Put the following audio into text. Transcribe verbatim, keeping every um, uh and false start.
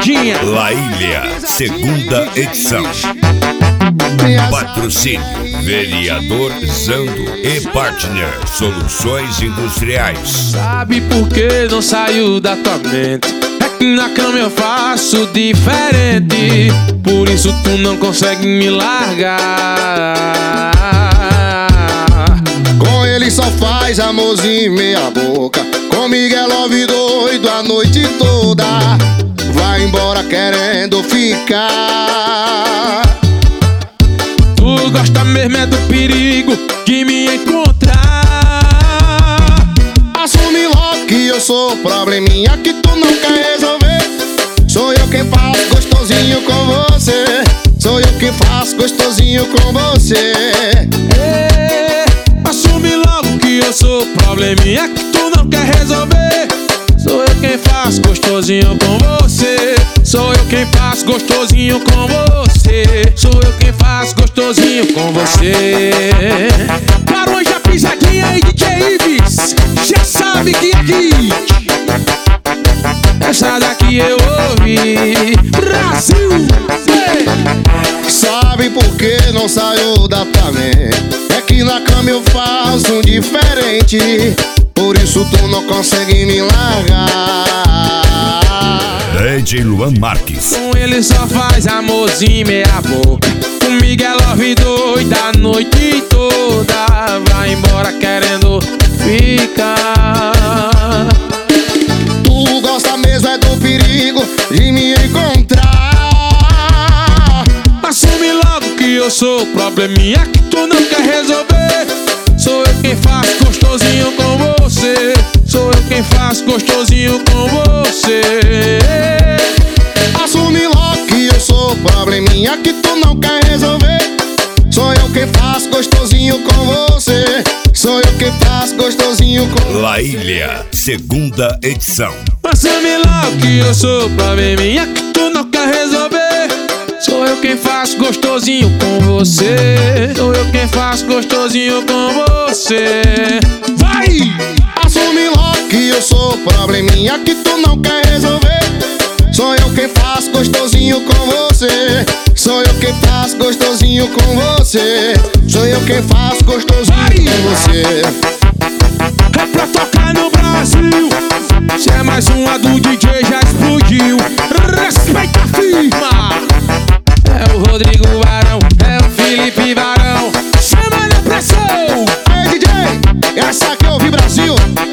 pisadinha. La Ilha, segunda edição. Patrocínio Vereador Zando e Partner Soluções Industriais. Sabe por que não saiu da tua mente? É que na cama eu faço diferente, por isso tu não consegue me largar. Com ele só faz amorzinho meia boca, comigo é love doido a noite toda. Vai embora querendo ficar. Tu gosta mesmo é do perigo de me encontrar. Assume logo que eu sou o probleminha que tu não quer resolver. Sou eu quem faço gostosinho com você. Sou eu quem faço gostosinho com você. É, assume logo que eu sou o probleminha que tu não quer resolver. Sou eu quem faço gostosinho com você. Sou eu quem faço gostosinho com você. Sou eu quem faço gostosinho com você. Barões da Pisadinha e D J Ives, já sabe que aqui essa daqui eu ouvi. Brasil! Ei! Sabe por que não saiu da tua mente? É que na cama eu faço um diferente, por isso tu não consegue me largar. D J Luan Marques. Com ele só faz amorzinho meia boca, comigo é love doida a noite toda. Vai embora querendo ficar. Tu gosta mesmo é do perigo de me encontrar. Assume logo que eu sou o probleminha que tu não quer resolver. Sou eu quem faço gostosinho com você. Sou eu quem faço gostosinho com você. Assume logo que eu sou o probleminha que tu não quer resolver. Sou eu quem faço gostosinho com você. Sou eu quem faço gostosinho com La Ilha, segunda edição. Assume logo que eu sou o probleminha que tu não quer resolver. Sou eu quem faço gostosinho com você. Sou eu quem faço gostosinho com você. Vai! Assume logo que eu sou o probleminha que tu não quer resolver. Sou eu quem faço gostosinho com você. Sou eu quem faço gostosinho com você. Sou eu quem faço gostosinho Vai! com você. É pra tocar no Brasil. Se é mais uma do D J já explodiu. Respeita a firma. É o Rodrigo Barão, é o Felipe Barão. Chama na pressão. Ei D J, essa aqui é o Brasil.